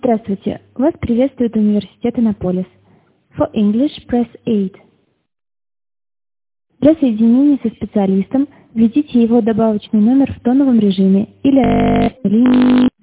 Здравствуйте, вас приветствует университет Иннополис. For English, press 8. Для соединения со специалистом введите его добавочный номер в тоновом режиме или линии.